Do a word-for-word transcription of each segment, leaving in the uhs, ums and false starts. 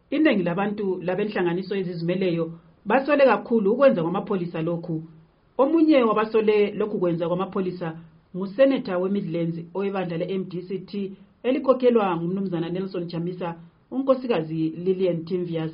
Iningi labantu labenhlanganiso ezizimeleyo basole kakhulu ukwenza kwamapholisa lokhu. Omunye wabasole lokhu kwenza kwamapholisa nguseneta weMidlands owebandla le-M D C T elikhokhelwa ngumnumzana Nelson Chamisa, unkosikazi Lillian Timvias.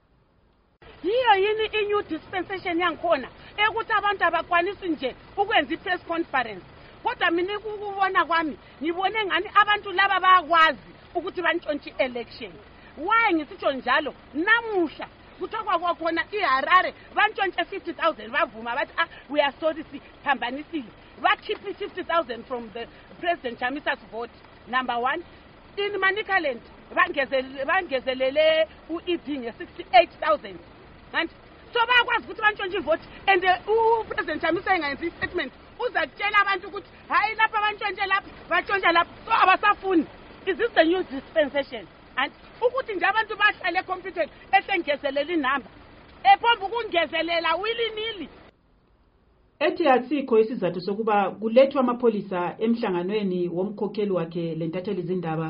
Yiyo yini i-new dispensation yangikhona ukuthi abantu abakwanisi nje ukwenza i-press conference. Kodwa mina ukubona kwami ngibone ngani abantu laba bayakwazi ukuthi bantshontshe election. Why ngisitsho njalo? Namuhla kuthiwa kwakhona iHarare bantshontshe fifty thousand bavuma bathi ah we are sorry siphambanisile. Bakhiphe fifty thousand from the President Chamisa's vote. Number one, in Manicaland bangezelele bangezelele u-E D nge-sixty-eight thousand. And so bayakwazi ukuthi bantshontshe vote and uPresident Chamisa engayenza i-statement uzakutshela abantu ukuthi hayi lapha bantshontshe lapha bantshontshe lapha so abasafuni. Is this the new dispensation? And ukuthi nje abantu bahlale computer esengezelela inamba epomba ukungezelela willy nilly. Ethi asikho isizathu sokuba kulethwa amapholisa emhlanganweni womkhokheli wakhe lentatheli izindaba.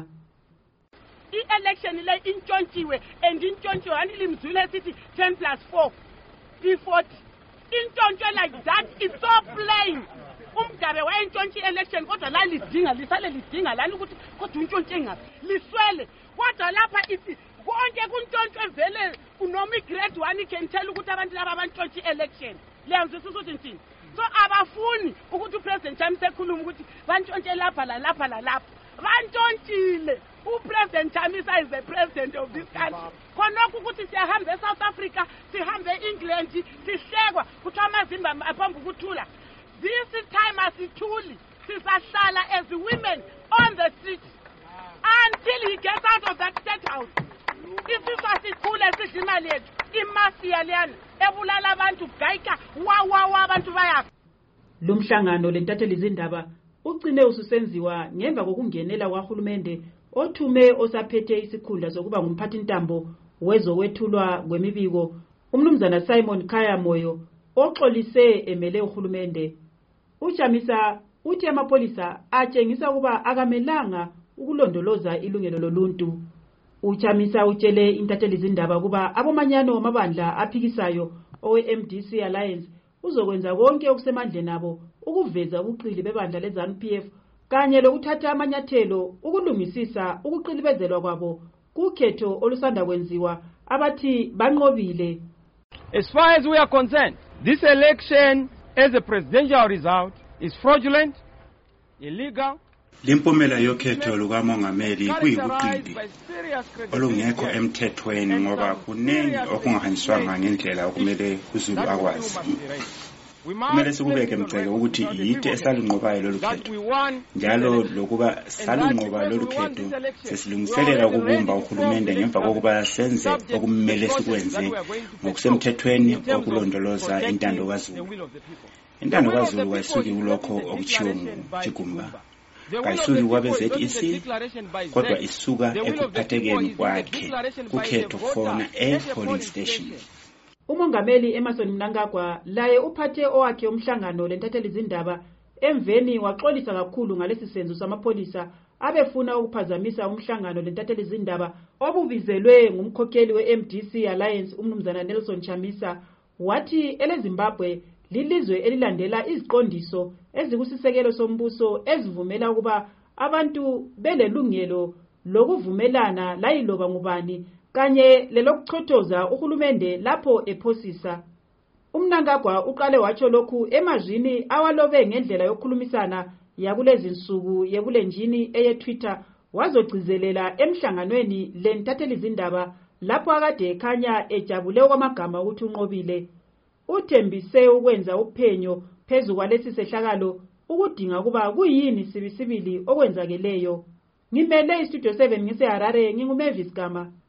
I-election le intshontshiwe and intshontshiwe anili mzule sithi ten plus four is forty. Intshontsho like that is so plain. Umgabe wayentshontshe election kodwa la lidinga lisale lidinga lani ukuthi kodwa untshontshe ngapi liswele kodwa lapha ithi konke kuntshontshe vele unoma grade one can tell ukuthi abantu laba bantshontshe election liyazwisisa ukuthi nthini. So abafuni ukuthi uPresident Chamisa ekhuluma ukuthi bantshontshe lapha la lapha la lapha bantshontsile. uPresident Chamisa is the president of this country. Khonokho ukuthi siyahambe eSouth Africa sihambe eEngland sihlekwa kuthiwa amazimba aphambi ukuthula. This time asithuli sisahlala as women on the street until he gets out of that state house. Isisasikhule sidla imali yethu imafia liyana ebulala abantu gayika wa wa wa abantu bayafa. Lo mhlangano lentatheli izindaba ugcine ususenziwa ngemva kokungenela kwaHulumende othume osaphethe isikhundla sokuba ngumphathi ntambo wezokwethulwa kwemibiko umnumzana Simon Khaya Moyo oxolise emele uHulumende. uChamisa uthi amapholisa atshengisa ukuba akamelanga ukulondoloza ilungelo loluntu. uChamisa utshele intatheli izindaba kuba abomanyano wamabandla aphikisayo owe-M D C Alliance uzokwenza konke okusemandleni nabo ukuveza ubuqili bebandla leZANU P F kanye lokuthatha amanyathelo ukulungisisa ukuqilibezelwa kwabo kukhetho olusanda kwenziwa abathi banqobile. As far as we are concerned, this election as a presidential result is fraudulent, illegal. Limpumela yokhetho lukamongameli kuyibuqili olungekho emthethweni ngoba kuningi okungahanjiswanga ngendlela okumele uZulu akwazi. Kumele sikubeke emgceke ukuthi yide esalunqobayo lolu khetho. Njalo lokuba salunqoba lolu khetho sesilungiselela ukubumba uHulumende ngemva kokuba senze okumele sikwenze ngokusemthethweni okulondoloza intando kaZulu. Intando kaZulu ayisuki kulokho okuchiwo nguJigumba. Kayisuki kwabe-Z E C kodwa isuka ekuphathekeni kwakhe kukhetho khona e-polling station. Umongameli Emmerson Mnangagwa laye uphathe owakhe umhlangano lentatheli izindaba emveni waxolisa kakhulu ngalesi senzo samapholisa abefuna ukuphazamisa umhlangano lentatheli izindaba obubizelwe ngumkhokheli we-M D C Alliance umnumzana Nelson Chamisa. Wathi eleZimbabwe lilizwe elilandela iziqondiso ezikusisekelo sombuso ezivumela ukuba abantu belelungelo lokuvumelana layiloba ngubani kanye lelokuchothoza uHulumende lapho ephosisa. uMnangagwa uqale watsho lokhu emazwini awalobe ngendlela yokukhulumisana yakulezi nsuku yebulenjini eyeTwitter wazogcizelela emhlanganweni lentatheli izindaba lapho akade ekhanya ejabule kwamagama ukuthi unqobile. Uthembise ukwenza uphenyo phezu kwalesi sehlakalo ukudinga kuba kuyini sibisibili okwenzakeleyo. Ngimele iStudio seven ngiseHarare nginguMavis Gama.